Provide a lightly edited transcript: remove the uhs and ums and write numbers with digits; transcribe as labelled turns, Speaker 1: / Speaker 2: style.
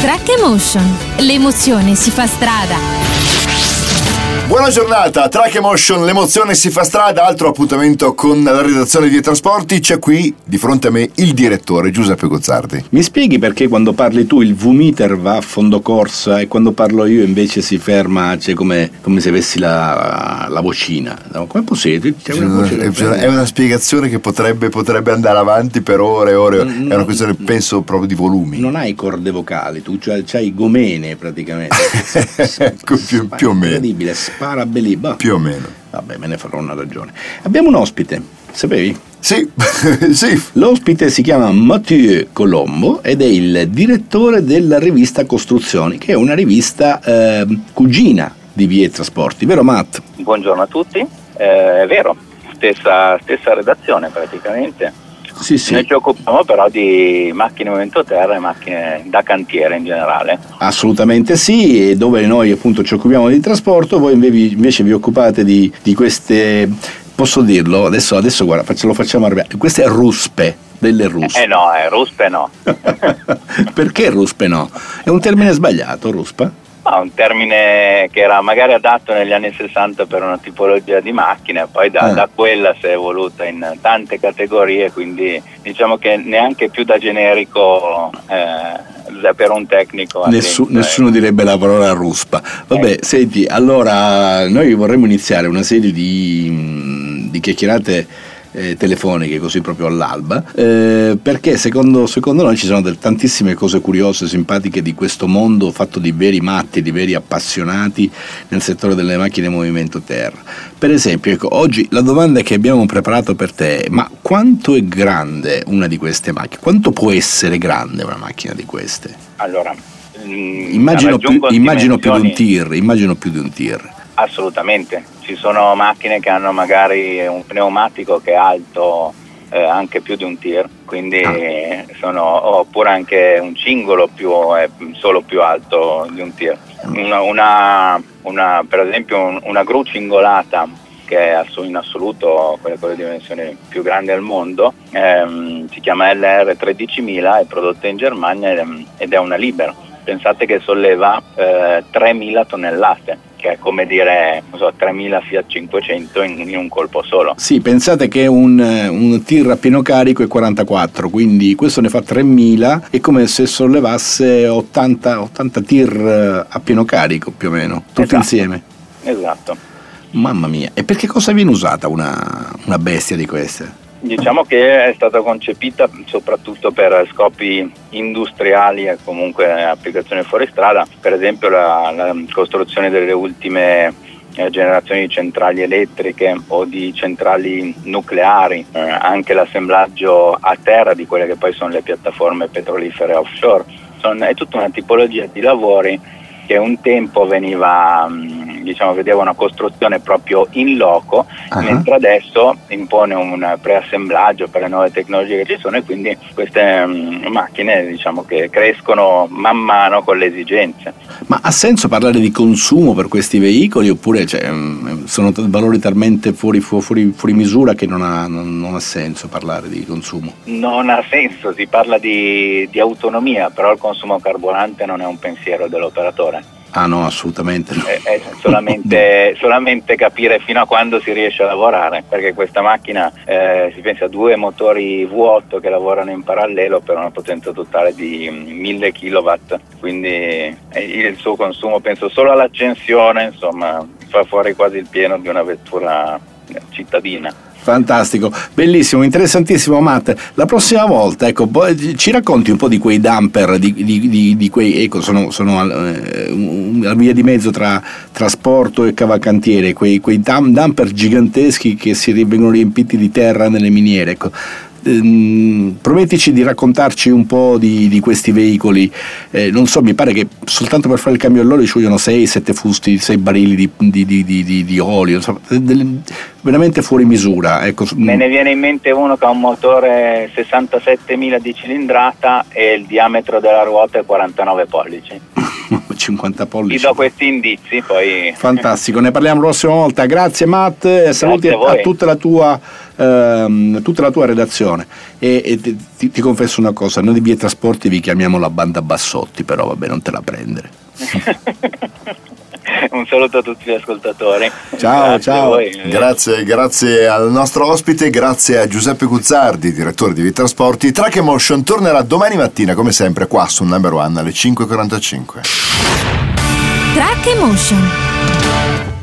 Speaker 1: Track Emotion. L'emozione si fa strada.
Speaker 2: Buona giornata, Track Emotion, l'emozione si fa strada, altro appuntamento con la redazione di Trasporti. C'è qui di fronte a me il direttore Giuseppe Gozzardi.
Speaker 3: Mi spieghi perché quando parli tu il V-meter va a fondo corsa e quando parlo io invece si ferma, cioè come se avessi la vocina? No, come possibile?
Speaker 2: È una spiegazione che potrebbe andare avanti per ore e ore, è una questione penso proprio di volumi.
Speaker 3: Non hai corde vocali, tu c'hai gomene praticamente.
Speaker 2: più o meno.
Speaker 3: Incredibile, spara belibba.
Speaker 2: Più o meno.
Speaker 3: Vabbè, me ne farò una ragione. Abbiamo un ospite, sapevi?
Speaker 2: Sì, sì.
Speaker 3: L'ospite si chiama Mathieu Colombo ed è il direttore della rivista Costruzioni, che è una rivista cugina di Vie Trasporti, vero Matt?
Speaker 4: Buongiorno a tutti, è vero, stessa redazione praticamente.
Speaker 3: Sì.
Speaker 4: Noi ci occupiamo però di macchine movimento terra e macchine da cantiere in generale.
Speaker 3: Assolutamente sì, e dove noi appunto ci occupiamo di trasporto, voi invece vi occupate di queste, posso dirlo, adesso guarda, lo facciamo arrivare, queste ruspe, delle ruspe.
Speaker 4: Ruspe no.
Speaker 3: Perché ruspe no? È un termine sbagliato, ruspa?
Speaker 4: Un termine che era magari adatto negli anni 60 per una tipologia di macchine, poi da quella si è evoluta in tante categorie, quindi diciamo che neanche più da generico per un tecnico.
Speaker 3: Nessuno direbbe la parola ruspa. Vabbè, senti, allora noi vorremmo iniziare una serie di chiacchierate telefoniche così proprio all'alba, perché secondo noi ci sono tantissime cose curiose, simpatiche di questo mondo fatto di veri matti, di veri appassionati nel settore delle macchine movimento terra. Per esempio, ecco, oggi la domanda che abbiamo preparato per te è: ma quanto è grande una di queste macchine? Quanto può essere grande una macchina di queste?
Speaker 4: Allora,
Speaker 3: immagino più di un tir.
Speaker 4: Assolutamente, ci sono macchine che hanno magari un pneumatico che è alto anche più di un tir, quindi oppure anche un cingolo solo più alto di un tir. Per esempio una gru cingolata, che è in assoluto quella con le dimensioni più grandi al mondo, si chiama LR 13000, è prodotta in Germania ed è una Liber. Pensate che solleva 3.000 tonnellate, che è come dire 3.000 Fiat 500 in un colpo solo.
Speaker 3: Sì, pensate che un tir a pieno carico è 44, quindi questo ne fa 3.000, è come se sollevasse 80 tir a pieno carico più o meno, tutti insieme.
Speaker 4: Esatto.
Speaker 3: Mamma mia, e per che cosa viene usata una bestia di queste?
Speaker 4: Diciamo che è stata concepita soprattutto per scopi industriali e comunque applicazioni fuori strada, per esempio la costruzione delle ultime generazioni di centrali elettriche o di centrali nucleari, anche l'assemblaggio a terra di quelle che poi sono le piattaforme petrolifere offshore. È tutta una tipologia di lavori che un tempo vedeva una costruzione proprio in loco, mentre adesso impone un preassemblaggio per le nuove tecnologie che ci sono, e quindi queste macchine che crescono man mano con le esigenze.
Speaker 3: Ma ha senso parlare di consumo per questi veicoli, oppure sono valori talmente fuori misura che non ha senso parlare di consumo?
Speaker 4: Non ha senso, si parla di autonomia, però il consumo carburante non è un pensiero dell'operatore.
Speaker 3: Ah no, assolutamente no.
Speaker 4: È solamente capire fino a quando si riesce a lavorare, perché questa macchina si pensa a 2 motori V8 che lavorano in parallelo per una potenza totale di 1000 kW, quindi il suo consumo, penso solo all'accensione, fa fuori quasi il pieno di una vettura cittadina.
Speaker 3: Fantastico, bellissimo, interessantissimo Matt. La prossima volta, ci racconti un po' di quei dumper, di quei, sono una via di mezzo tra trasporto e cavalcantiere, quei dumper giganteschi che vengono riempiti di terra nelle miniere, Promettici di raccontarci un po' di questi veicoli. Non so, mi pare che soltanto per fare il cambio all'olio ci vogliono 6-7 fusti, 6 barili di olio, veramente fuori misura.
Speaker 4: Me ne viene in mente uno che ha un motore 67.000 di cilindrata e il diametro della ruota è 49 pollici.
Speaker 3: 50 pollici.
Speaker 4: Ti do questi indizi, poi.
Speaker 3: Fantastico, ne parliamo la prossima volta. Grazie Matt, saluti a tutta la tua redazione e ti confesso una cosa, noi di Via Trasporti vi chiamiamo la banda Bassotti, però vabbè, non te la prendere.
Speaker 4: Un saluto a tutti gli ascoltatori.
Speaker 3: Ciao.
Speaker 2: Grazie al nostro ospite, grazie a Giuseppe Guzzardi, direttore di Via Trasporti. Track Emotion tornerà domani mattina come sempre qua su Number One alle 5:45.
Speaker 1: Track Emotion.